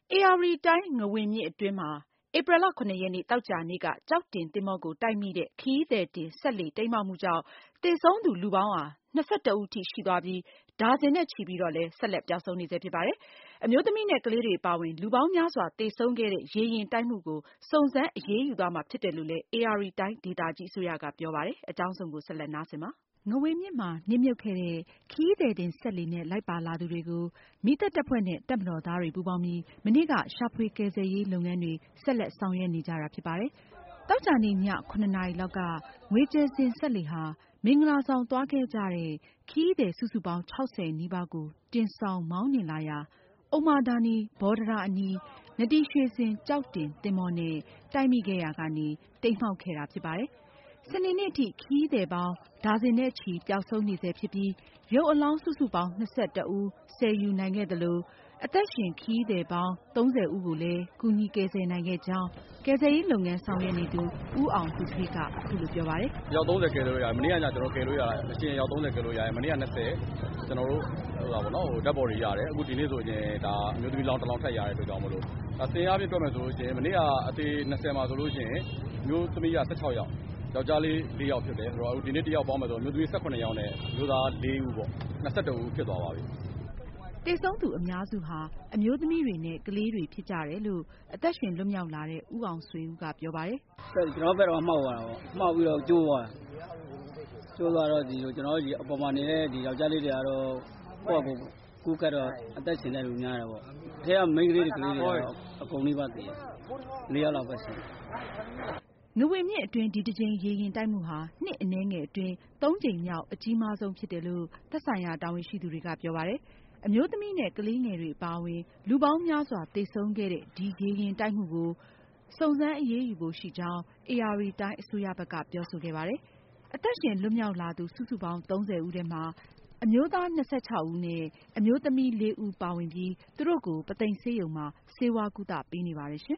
ဧရာဝတီတိုင်းငဝင်မြစ်အတွင်းမှာဧပြီလ 7 ရက်နေ့သောကြာနေ့ကကျောက်တင်သင်္ဘောကိုတိုက်မိတဲ့ခရီးသည်တင်စက်လှေတိမ်းမှောက်မှုကြောင့်သေဆုံးသူလူပေါင်း21 ဦးထိရှိသွားပြီး ဒါဇင်နဲ့ချီပြီးတော့လည်းဆက်လက်ပျောက်ဆုံးနေဆဲဖြစ်ပါတယ်။ အမျိုးသမီးနဲ့ကလေးတွေအပါအဝင်လူပေါင်းများစွာသေဆုံးခဲ့တဲ့ရေယာဉ်တိုက်မှုကိုစုံစမ်းအရေးယူသွားမှာဖြစ်တယ်လို့လည်း ဧရာဝတီတိုင်းဒေသကြီးအစိုးရကပြောပါတယ်။ အကြောင်းစုံကိုဆက်လက်နားဆင်ပါ။ ငဝင်မြစ်မှာနစ်မြုပ်ခဲ့တဲ့ခရီးသည်တင်စက်လှေနဲ့လိုက်ပါလာသူတွေကိုမီးသတ်တပ်ဖွဲ့နဲ့တပ်မတော်သားတွေပူးပေါင်းပြီးမနေ့ကရှာဖွေကယ်ဆယ်ရေးလုပ်ငန်းတွေဆက်လက်ဆောင်ရွက်နေကြတာဖြစ်ပါတယ်။ သောကြာနေ့ည 7 နာရီလောက်က ငွေကြယ်စဉ်စက်လှေဟာ မင်္ဂလာဆောင်သွားခဲ့ကြတဲ့ခရီးသည်စုစုပေါင်း 60 နီးပါးကိုတင်ဆောင်မောင်းနှင်လာရာ ဥမ္မာဒါနီ၊ ဘောဓရအနီး နဒီရွှေစင်ကျောက်တင်သင်္ဘောနဲ့တိုက်မိခဲ့ရာကနေ တိမ်းမှောက်ခဲ့တာဖြစ်ပါတယ်။ စနေနေ့ထိခရီးသည်ပေါင်းဒါဇင်နဲ့ချီပျောက်ဆုံးနေဆဲဖြစ်ပြီး ရုပ်အလောင်းစုစုပေါင်း 21 ဦးဆယ်ယူနိုင်ခဲ့သလို အသက်ရှင်ခရီးသည်ပေါင်း 30 ဦးကိုလည်းကူညီကယ်ဆယ်နိုင်ခဲ့ကြောင်း ကယ်ဆယ်ရေးလုပ်ငန်းဆောင်ရွက်နေသူ ဦးအောင်သူဌေးကအခုလိုပြောပါတယ်။ ယောက် 30 ကယ်လို့ရတယ်။ မနေ့ကညကယ်လို့ရတယ်။ အရှင်ယောက် 30 ကယ်လို့ရတယ်။ မနေ့က 20 ကျနော်တို့ dead body ရတယ်။ အခုဒီနေ့ဆိုရင်အမျိုးသမီးလောင်း 1 လောင်းထပ်ရတဲ့အတွက်ကြောင့်မို့လို့ စာရင်းအားဖြင့်တွက်မယ်ဆိုရင် မနေ့ကအသေ 20 မှာဆိုရင် အမျိုးသမီးက 16 ယောက် ယောက်ကျားလေး 4 ယောက်ဖြစ်တယ်ဆိုတော့ ဒီနေ့ 1 ယောက်ပေါင်းမယ်ဆိုရင် အမျိုးသမီး 17 ယောက်နဲ့ အမျိုးသား 4 ဦးပေါ့ 21 ဦးဖြစ်သွားပါပြီ။သေဆုံးသူအများစုဟာအမျိုးသမီးတွေနဲ့ကလေးတွေဖြစ်ကြတယ်လို့ အသက်ရှင်လွတ်မြောက်လာတဲ့ဦးအောင်ဆွေဦးကပြောပါတယ်။ ကျနော်တို့ဘက်တော့မှောက်သွားတာပေါ့။ မှောက်ပြီးတော့ကျိုးသွားတာ။ ကျိုးသွားတော့ကျနော်တို့အပေါ်မှာနေတဲ့ယောက်ကျားလေးတွေကတော့ ကိုယ့်ဟာကိုယ်ကူးကပ်တော့အသက်ရှင်တဲ့လူများတယ်ပေါ့။ အထဲကမိန်းကလေးတွေကလေးတွေကတော့အကုန်နီးပါးသေတယ်။ 4 ယောက်လောက်ပဲရှိတယ်။ ငဝင်မြစ်အတွင်းဒီတကြိမ်ရေယာဉ်တိုက်မှုဟာ နှစ်အနည်းငယ်အတွင်း 3 ကြိမ်မြောက်အကြီးမားဆုံးဖြစ်တယ်လို့ သက်ဆိုင်ရာတာဝန်ရှိသူတွေကပြောပါတယ်။ အမျိုးသမီးနဲ့ကလေးငယ်တွေအပါအဝင်လူပေါင်းများစွာသေဆုံးခဲ့တဲ့ဒီရေယာဉ်တိုက်မှုကိုစုံစမ်းအရေးယူဖို့ရှိကြောင်း ဧရာဝတီတိုင်းအစိုးရဘက်ကပြောဆိုခဲ့ပါတယ်။ အသက်ရှင်လွတ်မြောက်လာသူစုစုပေါင်း 30 ဦးထဲမှာ အမျိုးသား 26 ဦးနဲ့ အမျိုးသမီး 4 ဦးပါဝင်ပြီး သူတို့ကိုပုသိမ်ဆေးရုံမှာဆေးဝါးကုသပေးနေပါတယ်ရှင်